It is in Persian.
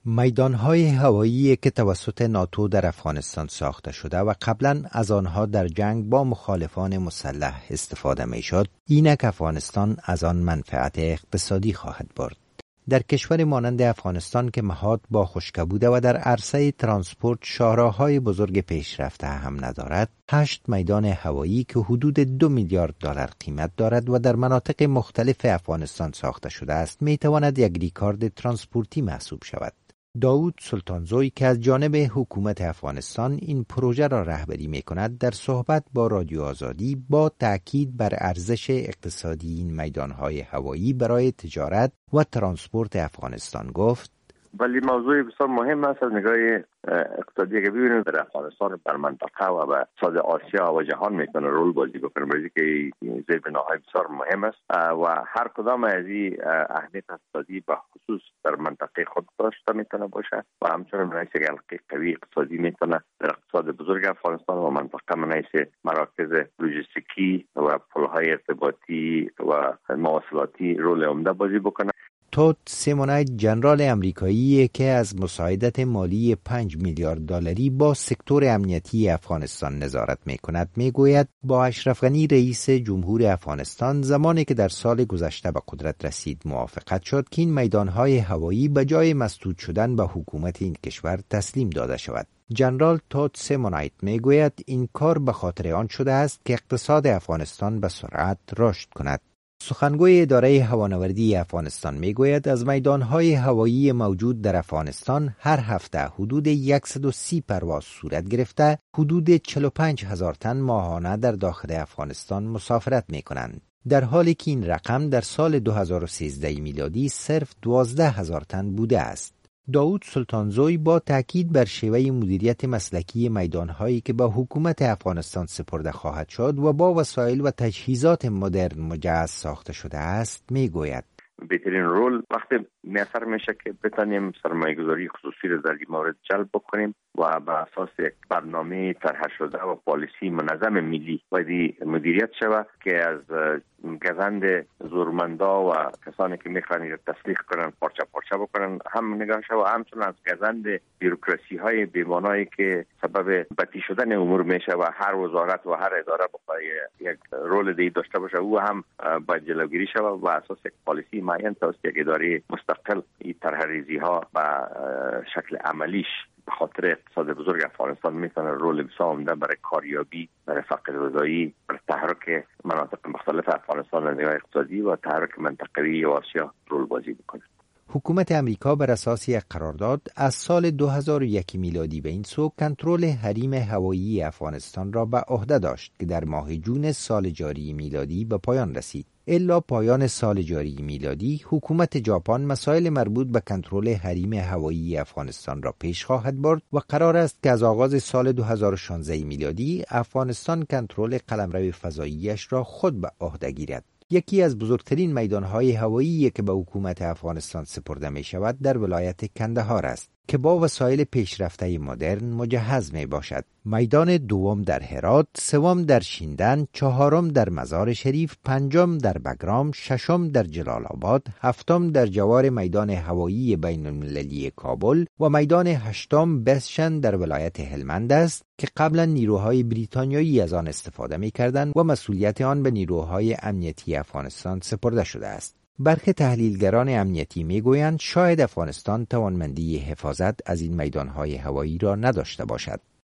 میدانهای هوایی که توسط ناتو در افغانستان ساخته شده و قبلا از آنها در جنگ با مخالفان مسلح استفاده می شد، اینک افغانستان از آن منفعت اقتصادی خواهد برد. در کشور مانند افغانستان که محاط با خشکی بوده و در عرصه ترانسپورت شاهراه‌های بزرگ پیشرفته هم ندارد، 8 میدان هوایی که حدود 2 میلیارد دلار قیمت دارد و در مناطق مختلف افغانستان ساخته شده است، می تواند یک ریکارد ترانسپورتی محسوب شود. داود سلطانزوی که از جانب حکومت افغانستان این پروژه را رهبری می کند، در صحبت با رادیو آزادی با تأکید بر ارزش اقتصادی این میدانهای هوایی برای تجارت و ترانسپورت افغانستان گفت: ولی موضوع بسیار مهم است از نگاه اقتصادی که ببینید در افغانستان بر منطقه و به اقتصاد آسیا و جهان میتونه رول بازی بکنه، برای که زیربناهای بسیار مهم است و هر کدام از این اهمیت اقتصادی به خصوص در منطقه خود داشته میتونه باشه و همچنین منایس یک حلقه قوی اقتصادی میتونه در اقتصاد بزرگ افغانستان و منطقه منایس مراکز لوجستیکی و پلهای ارتباطی و مواصلاتی رول عمده بازی بکنه. تود سیمونایت، ژنرال امریکایی که از مساعدت مالی 5 میلیارد دلاری با سکتور امنیتی افغانستان نظارت می‌کند، می‌گوید با اشرف غنی رئیس جمهور افغانستان زمانی که در سال گذشته به قدرت رسید موافقت شد که این میدانهای هوایی به جای مسدود شدن به حکومت این کشور تسلیم داده شود. ژنرال تود سیمونایت می‌گوید این کار به خاطر آن شده است که اقتصاد افغانستان به سرعت رشد کند. سخنگوی اداره هوانوردی افغانستان میگوید از میدانهای هوایی موجود در افغانستان هر هفته حدود 130 پرواز صورت گرفته حدود 45,000 تن ماهانه در داخل افغانستان مسافرت میکنند، در حالی که این رقم در سال 2013 میلادی صرف 12,000 تن بوده است. داود سلطانزوی با تاکید بر شیوه مدیریت مسلکی میدانهایی که به حکومت افغانستان سپرده خواهد شد و با وسایل و تجهیزات مدرن مجهز ساخته شده است میگوید: بهترین رول وقتی میسر میشه که بتانیم سرمایه‌گذاری خصوصی را در این مورد جلب بکنیم و به اساس یک برنامه طرح شده و پالیسی منظم ملی باید مدیریت شود که از گزند زورمندا و کسانی که میخوان تسلیح کنن پارچه پارچه بکنن هم نگاه شود و همچنین از گزند بیروکراسی های بیمانایی که سبب بدی شدن امور میشه و هر وزارت و هر اداره بخواد یک رول دی داشته باشه او هم باید جلوگیری شود و اساس یک پالیسی معین توسط یک اداره مستقل این طرح ریزی ها و شکل عملیش به خاطر اقتصاد بزرگ افغانستان میتونه رول بسیار عمده برای کاریابی، برای فقر زدایی، برای تحرک مناطق مختلف افغانستان در نگاه اقتصادی و تحرک منطقوی آسیا رول بازی بکنه. حکومت امریکا بر اساس یک قرارداد از سال 2001 میلادی به این سو کنترل حریم هوایی افغانستان را به عهده داشت که در ماه جون سال جاری میلادی به پایان رسید. الا پایان سال جاری میلادی حکومت ژاپن مسائل مربوط به کنترل حریم هوایی افغانستان را پیش خواهد برد و قرار است که از آغاز سال 2016 میلادی افغانستان کنترل قلمرو فضاییش را خود به عهده گیرد. یکی از بزرگترین میدانهای هوایی که به حکومت افغانستان سپرده می شود در ولایت کندهار است که با وسایل پیشرفته مدرن مجهز می باشد. میدان دوم در هرات، سوم در شیندن، چهارم در مزار شریف، پنجم در بگرام، ششم در جلال آباد، هفتم در جوار میدان هوایی بین المللی کابل و میدان هشتم بسشن در ولایت هلمند است که قبلا نیروهای بریتانیایی از آن استفاده می کردند و مسئولیت آن به نیروهای امنیتی افغانستان سپرده شده است. برخی تحلیلگران امنیتی میگویند شاید افغانستان توانمندی حفاظت از این میدانهای هوایی را نداشته باشد.